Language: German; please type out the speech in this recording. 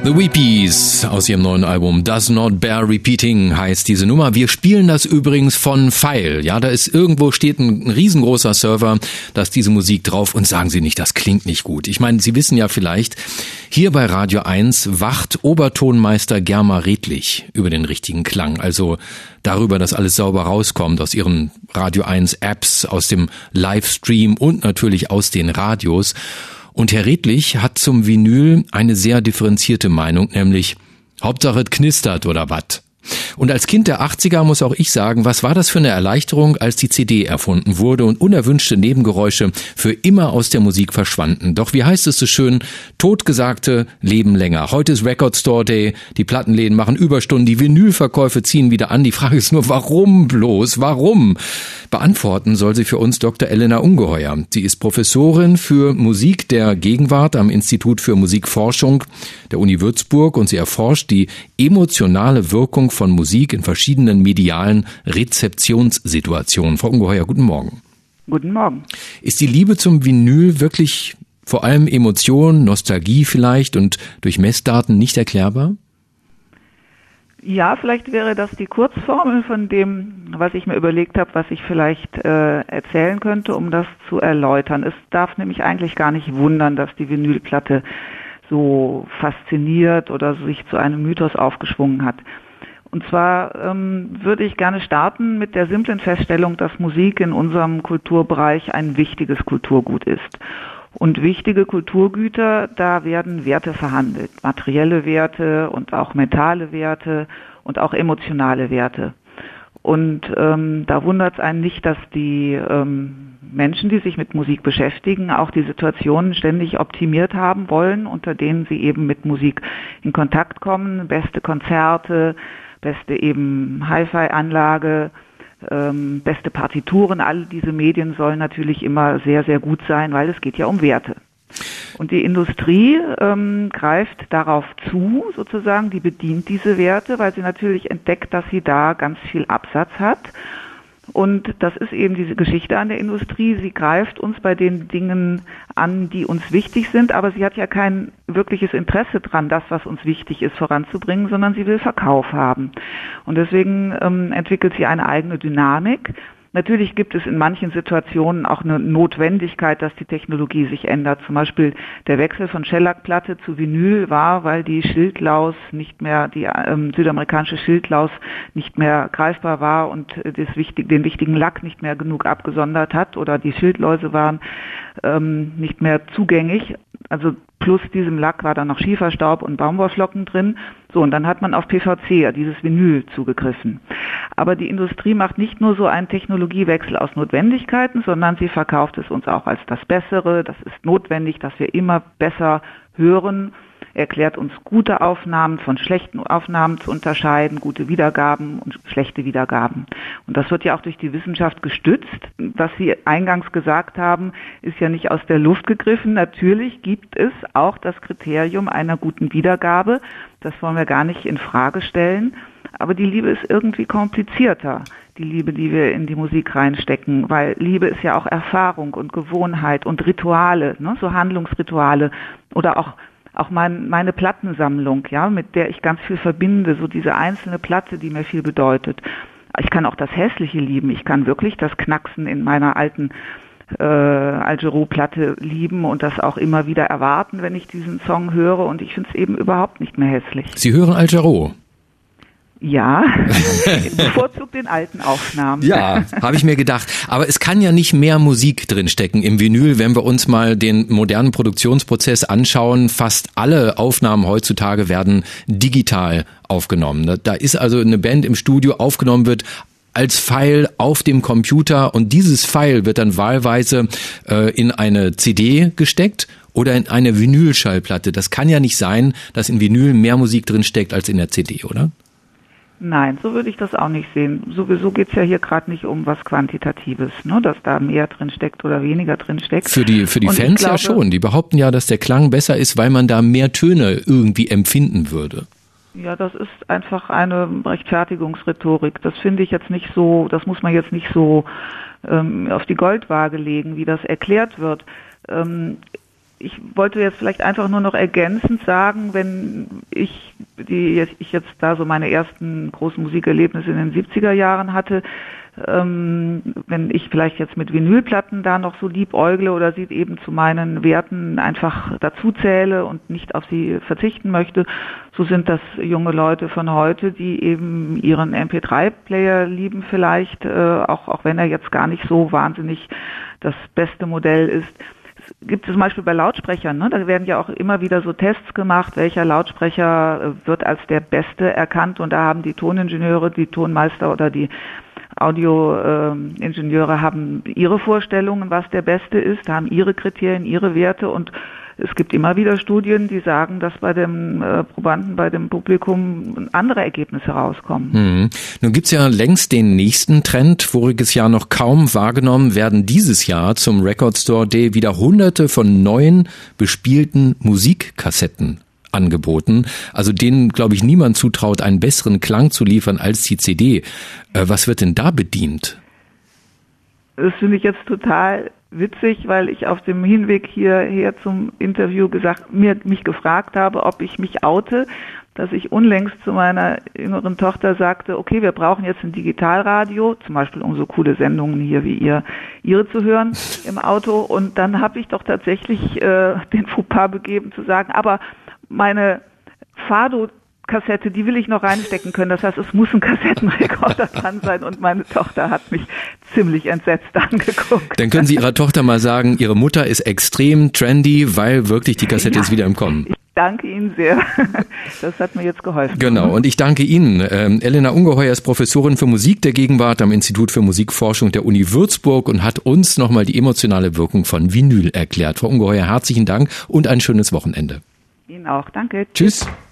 The Weepies aus ihrem neuen Album Does Not Bear Repeating heißt diese Nummer. Wir spielen das übrigens von File. Ja, da ist irgendwo steht ein riesengroßer Server, da ist diese Musik drauf und sagen Sie nicht, das klingt nicht gut. Ich meine, Sie wissen ja vielleicht, hier bei Radio 1 wacht Obertonmeister Germa Redlich über den richtigen Klang. Also darüber, dass alles sauber rauskommt aus Ihren Radio 1 Apps, aus dem Livestream und natürlich aus den Radios. Und Herr Redlich hat zum Vinyl eine sehr differenzierte Meinung, nämlich Hauptsache es knistert oder was. Und als Kind der 80er muss auch ich sagen, was war das für eine Erleichterung, als die CD erfunden wurde und unerwünschte Nebengeräusche für immer aus der Musik verschwanden. Doch wie heißt es so schön, Totgesagte leben länger. Heute ist Record Store Day, die Plattenläden machen Überstunden, die Vinylverkäufe ziehen wieder an. Die Frage ist nur, warum bloß, warum? Beantworten soll sie für uns Dr. Elena Ungeheuer. Sie ist Professorin für Musik der Gegenwart am Institut für Musikforschung der Uni Würzburg und sie erforscht die emotionale Wirkung von Musik in verschiedenen medialen Rezeptionssituationen. Frau Ungeheuer, guten Morgen. Guten Morgen. Ist die Liebe zum Vinyl wirklich vor allem Emotion, Nostalgie vielleicht und durch Messdaten nicht erklärbar? Ja, vielleicht wäre das die Kurzformel von dem, was ich mir überlegt habe, was ich vielleicht erzählen könnte, um das zu erläutern. Es darf nämlich eigentlich gar nicht wundern, dass die Vinylplatte so fasziniert oder sich zu einem Mythos aufgeschwungen hat. Und zwar würde ich gerne starten mit der simplen Feststellung, dass Musik in unserem Kulturbereich ein wichtiges Kulturgut ist. Und wichtige Kulturgüter, da werden Werte verhandelt, materielle Werte und auch mentale Werte und auch emotionale Werte. Und da wundert es einen nicht, dass die Menschen, die sich mit Musik beschäftigen, auch die Situationen ständig optimiert haben wollen, unter denen sie eben mit Musik in Kontakt kommen, beste Konzerte, beste eben Hi-Fi-Anlage, beste Partituren, all diese Medien sollen natürlich immer sehr, sehr gut sein, weil es geht ja um Werte. Und die Industrie greift darauf zu, sozusagen, die bedient diese Werte, weil sie natürlich entdeckt, dass sie da ganz viel Absatz hat. Und das ist eben diese Geschichte an der Industrie. Sie greift uns bei den Dingen an, die uns wichtig sind, aber sie hat ja kein wirkliches Interesse dran, das, was uns wichtig ist, voranzubringen, sondern sie will Verkauf haben. Und deswegen entwickelt sie eine eigene Dynamik. Natürlich gibt es in manchen Situationen auch eine Notwendigkeit, dass die Technologie sich ändert. Zum Beispiel der Wechsel von Shellac-Platte zu Vinyl war, weil die Schildlaus nicht mehr, die südamerikanische Schildlaus nicht mehr greifbar war und den wichtigen Lack nicht mehr genug abgesondert hat oder die Schildläuse waren nicht mehr zugänglich. Also plus diesem Lack war dann noch Schieferstaub und Baumwollflocken drin. So, und dann hat man auf PVC, dieses Vinyl, zugegriffen. Aber die Industrie macht nicht nur so einen Technologiewechsel aus Notwendigkeiten, sondern sie verkauft es uns auch als das Bessere. Das ist notwendig, dass wir immer besser hören. Erklärt uns gute Aufnahmen von schlechten Aufnahmen zu unterscheiden, gute Wiedergaben und schlechte Wiedergaben. Und das wird ja auch durch die Wissenschaft gestützt. Was Sie eingangs gesagt haben, ist ja nicht aus der Luft gegriffen. Natürlich gibt es auch das Kriterium einer guten Wiedergabe. Das wollen wir gar nicht in Frage stellen. Aber die Liebe ist irgendwie komplizierter, die Liebe, die wir in die Musik reinstecken, weil Liebe ist ja auch Erfahrung und Gewohnheit und Rituale, ne? So Handlungsrituale oder auch meine Plattensammlung, ja, mit der ich ganz viel verbinde, so diese einzelne Platte, die mir viel bedeutet. Ich kann auch das Hässliche lieben. Ich kann wirklich das Knacksen in meiner alten Al Jarreau-Platte lieben und das auch immer wieder erwarten, wenn ich diesen Song höre. Und ich finde es eben überhaupt nicht mehr hässlich. Sie hören Al Jarreau? Ja, bevorzugt den alten Aufnahmen. Ja, habe ich mir gedacht. Aber es kann ja nicht mehr Musik drinstecken im Vinyl, wenn wir uns mal den modernen Produktionsprozess anschauen. Fast alle Aufnahmen heutzutage werden digital aufgenommen. Da ist also eine Band im Studio aufgenommen wird als File auf dem Computer und dieses File wird dann wahlweise in eine CD gesteckt oder in eine Vinylschallplatte. Das kann ja nicht sein, dass in Vinyl mehr Musik drinsteckt als in der CD, oder? Nein, so würde ich das auch nicht sehen. Sowieso geht's ja hier gerade nicht um was Quantitatives, ne, dass da mehr drin steckt oder weniger drin steckt. Für die Fans ja schon. Die behaupten ja, dass der Klang besser ist, weil man da mehr Töne irgendwie empfinden würde. Ja, das ist einfach eine Rechtfertigungsrhetorik. Das finde ich jetzt nicht so, das muss man jetzt nicht so auf die Goldwaage legen, wie das erklärt wird. ich wollte jetzt vielleicht einfach nur noch ergänzend sagen, wenn ich jetzt da so meine ersten großen Musikerlebnisse in den 70er Jahren hatte, wenn ich vielleicht jetzt mit Vinylplatten da noch so liebäugle oder sie eben zu meinen Werten einfach dazu zähle und nicht auf sie verzichten möchte, so sind das junge Leute von heute, die eben ihren MP3-Player lieben vielleicht, auch wenn er jetzt gar nicht so wahnsinnig das beste Modell ist. Gibt es zum Beispiel bei Lautsprechern, ne? Da werden ja auch immer wieder so Tests gemacht, welcher Lautsprecher wird als der beste erkannt, und da haben die Toningenieure, die Tonmeister oder die Audioingenieure haben ihre Vorstellungen, was der beste ist, haben ihre Kriterien, ihre Werte, und es gibt immer wieder Studien, die sagen, dass bei dem Probanden, bei dem Publikum andere Ergebnisse rauskommen. Nun gibt's ja längst den nächsten Trend. Voriges Jahr noch kaum wahrgenommen, werden dieses Jahr zum Record Store Day wieder Hunderte von neuen bespielten Musikkassetten angeboten. Also denen, glaube ich, niemand zutraut, einen besseren Klang zu liefern als die CD. Was wird denn da bedient? Das finde ich jetzt total witzig, weil ich auf dem Hinweg hierher zum Interview mich gefragt habe, ob ich mich oute, dass ich unlängst zu meiner jüngeren Tochter sagte, okay, wir brauchen jetzt ein Digitalradio, zum Beispiel um so coole Sendungen hier wie ihre zu hören im Auto. Und dann habe ich doch tatsächlich den Fauxpas begeben zu sagen, aber meine Fado-Kassette, die will ich noch reinstecken können. Das heißt, es muss ein Kassettenrekorder dran sein, und meine Tochter hat mich ziemlich entsetzt angeguckt. Dann können Sie Ihrer Tochter mal sagen, Ihre Mutter ist extrem trendy, weil wirklich die Kassette ist wieder im Kommen. Ich danke Ihnen sehr. Das hat mir jetzt geholfen. Genau, und ich danke Ihnen. Elena Ungeheuer ist Professorin für Musik der Gegenwart am Institut für Musikforschung der Uni Würzburg und hat uns nochmal die emotionale Wirkung von Vinyl erklärt. Frau Ungeheuer, herzlichen Dank und ein schönes Wochenende. Ihnen auch. Danke. Tschüss.